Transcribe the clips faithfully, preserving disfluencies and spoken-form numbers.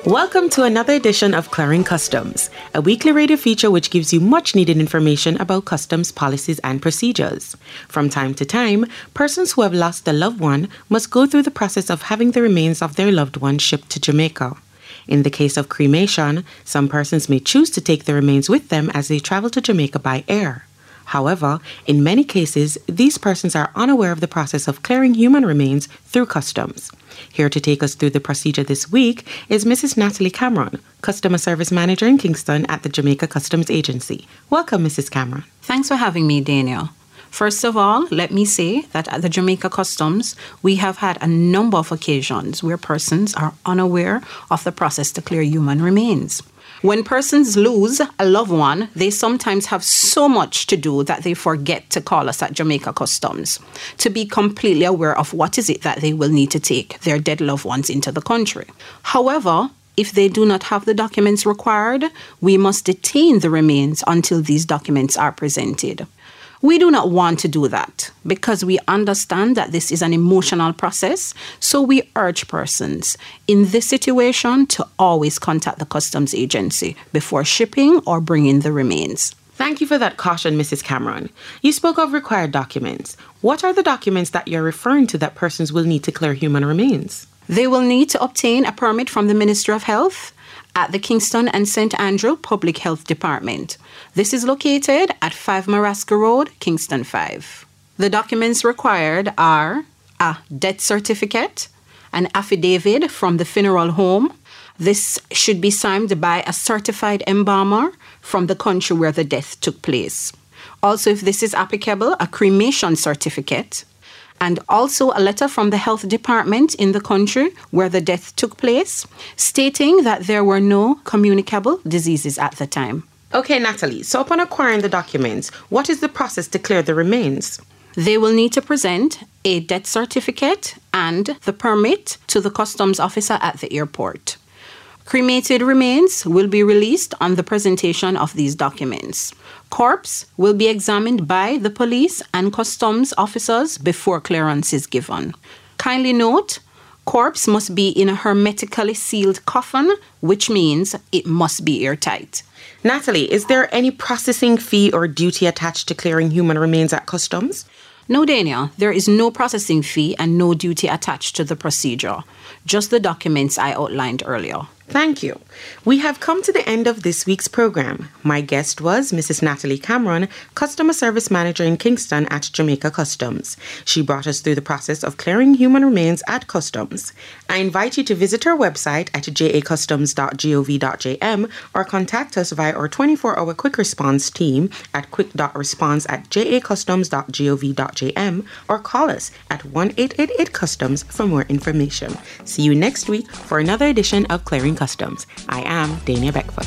Welcome to another edition of Clearing Customs, a weekly radio feature which gives you much needed information about customs policies and procedures. From time to time, persons who have lost a loved one must go through the process of having the remains of their loved one shipped to Jamaica. In the case of cremation, some persons may choose to take the remains with them as they travel to Jamaica by air. However, in many cases, these persons are unaware of the process of clearing human remains through customs. Here to take us through the procedure this week is Missus Natalie Cameron, Customer Service Manager in Kingston at the Jamaica Customs Agency. Welcome, Missus Cameron. Thanks for having me, Daniel. First of all, let me say that at the Jamaica Customs, we have had a number of occasions where persons are unaware of the process to clear human remains. When persons lose a loved one, they sometimes have so much to do that they forget to call us at Jamaica Customs to be completely aware of what is it that they will need to take their dead loved ones into the country. However, if they do not have the documents required, we must detain the remains until these documents are presented. We do not want to do that because we understand that this is an emotional process, so we urge persons in this situation to always contact the customs agency before shipping or bringing the remains. Thank you for that caution, Missus Cameron. You spoke of required documents. What are the documents that you're referring to that persons will need to clear human remains? They will need to obtain a permit from the Ministry of Health at the Kingston and Saint Andrew Public Health Department. This is located at five Marasca Road, Kingston five. The documents required are a death certificate, an affidavit from the funeral home. This should be signed by a certified embalmer from the country where the death took place. Also, if this is applicable, a cremation certificate, and also a letter from the health department in the country where the death took place, stating that there were no communicable diseases at the time. Okay, Natalie, so upon acquiring the documents, what is the process to clear the remains? They will need to present a death certificate and the permit to the customs officer at the airport. Cremated remains will be released on the presentation of these documents. Corpse will be examined by the police and customs officers before clearance is given. Kindly note, corpse must be in a hermetically sealed coffin, which means it must be airtight. Natalie, is there any processing fee or duty attached to clearing human remains at customs? No, Daniel, there is no processing fee and no duty attached to the procedure. Just the documents I outlined earlier. Thank you. We have come to the end of this week's program. My guest was Missus Natalie Cameron, Customer Service Manager in Kingston at Jamaica Customs. She brought us through the process of clearing human remains at customs. I invite you to visit our website at j a customs dot gov dot j m or contact us via our twenty-four hour quick response team at quick dot response at j a customs dot gov dot j m or call us at one eight eight eight customs for more information. See you next week for another edition of Clearing Customs. I am Dania Beckford.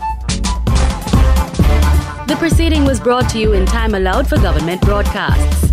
The proceeding was brought to you in time allowed for government broadcasts.